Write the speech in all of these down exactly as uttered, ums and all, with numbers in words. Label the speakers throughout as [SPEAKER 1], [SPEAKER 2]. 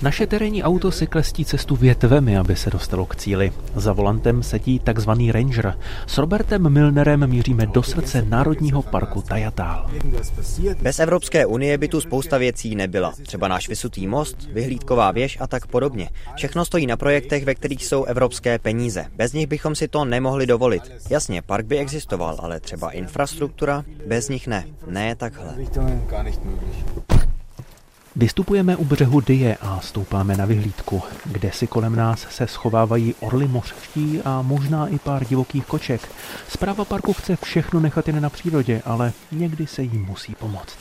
[SPEAKER 1] Naše terénní auto si klestí cestu větvemi, aby se dostalo k cíli. Za volantem sedí takzvaný ranger. S Robertem Milnerem míříme do srdce Národního parku Tajatál.
[SPEAKER 2] Bez Evropské unie by tu spousta věcí nebyla. Třeba náš vysutý most, vyhlídková věž a tak podobně. Všechno stojí na projektech, ve kterých jsou evropské peníze. Bez nich bychom si to nemohli dovolit. Jasně, park by existoval, ale třeba infrastruktura, bez nich ne. Ne takhle.
[SPEAKER 1] Vystupujeme u břehu Dyje a stoupáme na vyhlídku, kde si kolem nás se schovávají orli mořští a možná i pár divokých koček. Správa parku chce všechno nechat jen na přírodě, ale někdy se jí musí pomoct.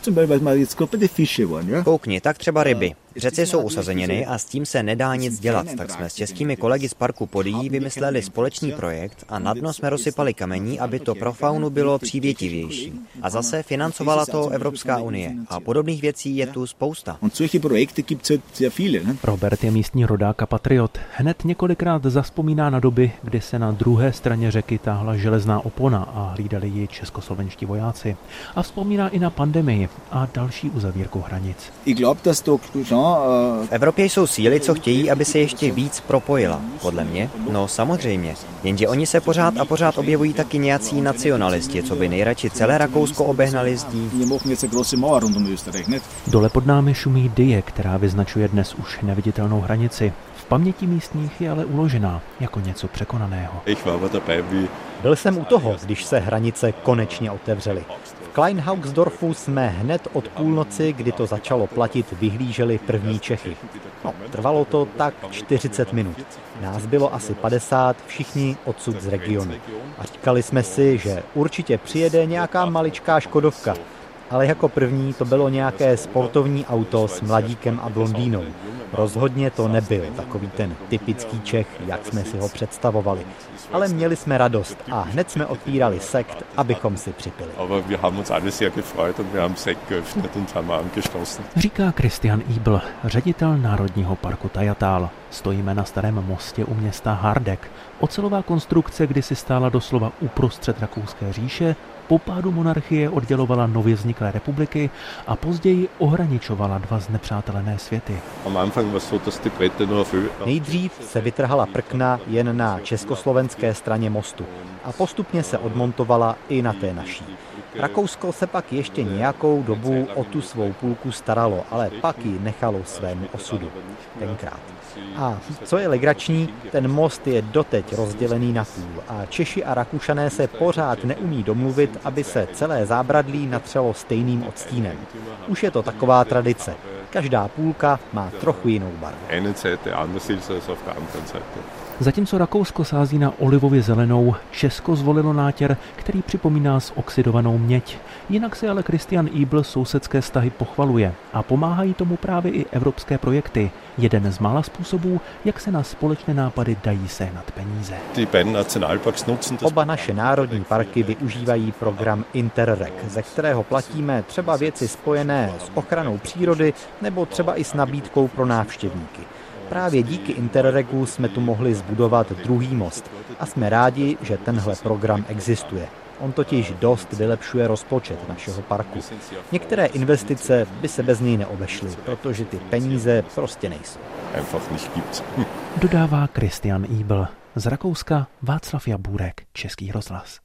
[SPEAKER 2] Koukni, tak třeba ryby. Řeci jsou usazeněny a s tím se nedá nic dělat, tak jsme s českými kolegy z parku Podyjí vymysleli společný projekt a na dno jsme rozsypali kamení, aby to pro faunu bylo přívětivější. A zase financovala to Evropská unie. A podobných věcí je tu spousta.
[SPEAKER 1] Robert je místní rodák a patriot. Hned několikrát zavzpomíná na doby, kdy se na druhé straně řeky táhla železná opona a hlídali ji českoslovenští vojáci. A vzpomíná i na pandemii a další uzavírku hranic.
[SPEAKER 2] V Evropě jsou síly, co chtějí, aby se ještě víc propojila. Podle mě? No samozřejmě. Jenže oni se pořád a pořád objevují taky nějací nacionalisti, co by nejradši celé Rakousko obehnali zdí.
[SPEAKER 1] Dole pod námi šumí Dyje, která vyznačuje dnes už neviditelnou hranici. V paměti místních je ale uložená jako něco překonaného.
[SPEAKER 3] Byl jsem u toho, když se hranice konečně otevřely. V Kleinhaugsdorfu jsme hned od půlnoci, kdy to začalo platit, vyhlíželi první Čechy. No, trvalo to tak čtyřicet minut. Nás bylo asi padesát, všichni odsud z regionu. A říkali jsme si, že určitě přijede nějaká maličká Škodovka. Ale jako první to bylo nějaké sportovní auto s mladíkem a blondýnou. Rozhodně to nebyl takový ten typický Čech, jak jsme si ho představovali. Ale měli jsme radost a hned jsme otvírali sekt, abychom si připili.
[SPEAKER 1] Říká Christian Ibl, ředitel Národního parku Tajatál. Stojíme na starém mostě u města Hardegg. Ocelová konstrukce kdysi stála doslova uprostřed Rakouské říše, po pádu monarchie oddělovala nově vzniklé republiky a později ohraničovala dva znepřátelené světy.
[SPEAKER 3] Nejdřív se vytrhala prkna jen na československé straně mostu a postupně se odmontovala i na té naší. Rakousko se pak ještě nějakou dobu o tu svou půlku staralo, ale pak ji nechalo svému osudu. Tenkrát. A co je legrační, ten most je doteď rozdělený na půl a Češi a Rakušané se pořád neumí domluvit, aby se celé zábradlí natřelo stejným odstínem. Už je to taková tradice. Každá půlka má trochu jinou barvu.
[SPEAKER 1] Zatímco Rakousko sází na olivově zelenou, Česko zvolilo nátěr, který připomíná zoxidovanou měď. Jinak se ale Christian Ibl sousedské vztahy pochvaluje a pomáhají tomu právě i evropské projekty. Jeden z mála způsobů, jak se na společné nápady dají sehnat peníze.
[SPEAKER 3] Oba naše národní parky využívají program Interreg, ze kterého platíme třeba věci spojené s ochranou přírody nebo třeba i s nabídkou pro návštěvníky. Právě díky Interregu jsme tu mohli zbudovat druhý most a jsme rádi, že tenhle program existuje. On totiž dost vylepšuje rozpočet našeho parku. Některé investice by se bez něj neobešly, protože ty peníze prostě nejsou.
[SPEAKER 1] Dodává Christian Ibl. Z Rakouska Václav Jabůrek, Český rozhlas.